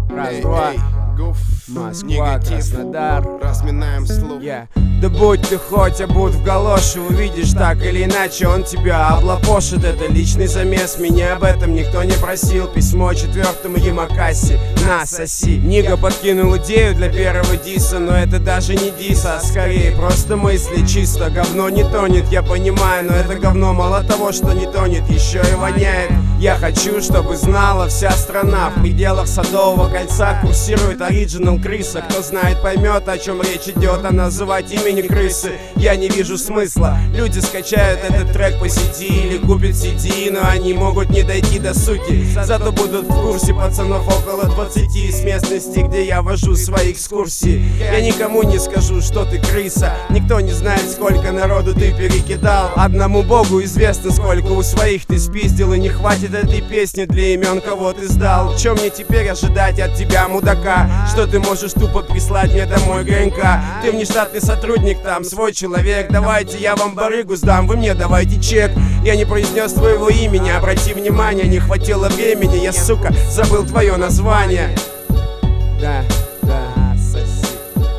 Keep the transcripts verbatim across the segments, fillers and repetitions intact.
Раз-два. Москва, Краснодар. Разминаем слух. Yeah. Да будь ты хоть обут в галоши, увидишь так или иначе он тебя облапошит. Это личный замес, меня об этом никто не просил. Письмо четвертому Ямакаси, на, соси. Нига подкинул идею для первого диса, но это даже не дис, а скорее просто мысли чисто. Говно не тонет, я понимаю, но это говно мало того, что не тонет, еще и воняет. Я хочу, чтобы знала вся страна, в пределах Садового кольца курсирует оригинал крыса. Кто знает, поймет, о чем речь идет, а называть имени крысы я не вижу смысла. Люди скачают этот трек по сети или купят си ди, но они могут не дойти до сути. Зато будут в курсе пацанов около двадцати из местности, где я вожу свои экскурсии. Я никому не скажу, что ты крыса. Никто не знает, сколько народу ты перекидал. Одному богу известно, сколько у своих ты спиздил, и не хватит этой песни для имен, кого ты сдал. Чем мне теперь ожидать от тебя, мудака? Что ты можешь тупо прислать мне домой ГНК? Ты внештатный сотрудник, там свой человек. Давайте я вам барыгу сдам, вы мне давайте чек. Я не произнес твоего имени, обрати внимание, не хватило времени. Я, сука, забыл твое название. Да, да, соси.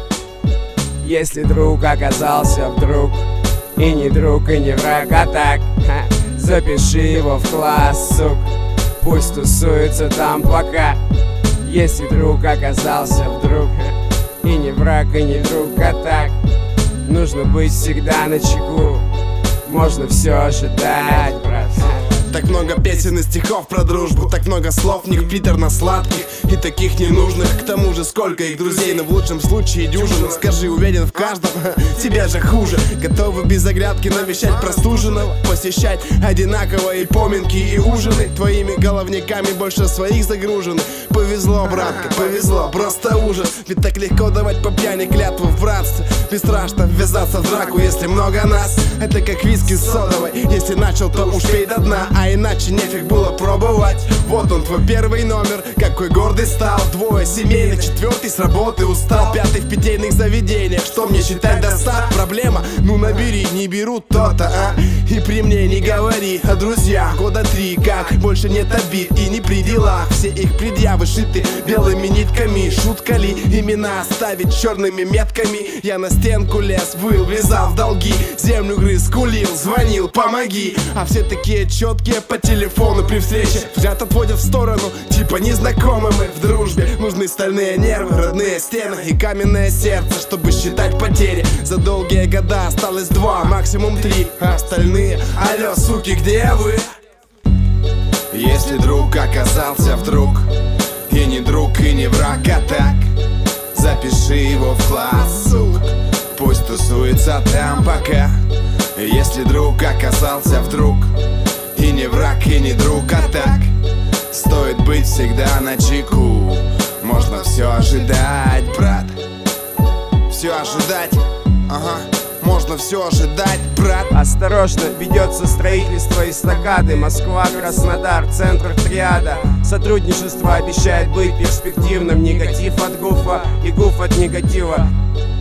Если друг оказался вдруг и не друг, и не враг, а так, ха, запиши его в класс, сук. Пусть тусуется там пока. Если друг оказался вдруг и не враг, и не друг, а так, нужно быть всегда начеку. Можно все ожидать, брат. Так много песен и стихов про дружбу, так много слов в них приторно-сладких и таких ненужных. К тому же сколько их друзей, но в лучшем случае дюжина. Скажи, уверен в каждом, тебе же хуже. Готовы без оглядки навещать простуженного, посещать одинаковые поминки и ужины. Твоими головниками больше своих загружены. Повезло, братка, повезло, просто ужас. Ведь так легко давать по пьяни клятву в братстве. Бесстрашно ввязаться в драку, если много нас. Это как виски с содовой, если начал, то уж пей до дна. А иначе нефиг было пробовать. Вот он, твой первый номер, какой гордый стал. Двое семейных, четвертый с работы устал. Пятый в питейных заведениях, что мне считать достат? Проблема? Ну набери, не берут то-то, а. И при мне не говори о друзьях. Года три, как больше нет обид и не при делах. Все их предъявы шиты белыми нитками. Шутка ли имена оставить черными метками? Я на стенку лез, выл, влезал в долги. Землю грыз, скулил, звонил, помоги. А все такие четкие по телефону при встрече взгляд отводят в сторону, типа незнакомы мы. В дружбе нужны стальные нервы, родные стены и каменное сердце, чтобы считать потери. За долгие года осталось два, максимум три, а остальные, алло, суки, где вы? Если друг оказался вдруг и не друг, и не враг, а так, запиши его в класс, сук. Пусть тусуется там пока. Если друг оказался вдруг и не враг, и не друг, а так, стоит быть всегда начеку. Можно все ожидать, брат. Все ожидать, ага. Можно все ожидать, брат. Осторожно, ведется строительство эстакады. Москва, Краснодар, центр триада. Сотрудничество обещает быть перспективным. Негатив от гуфа и гуф от негатива.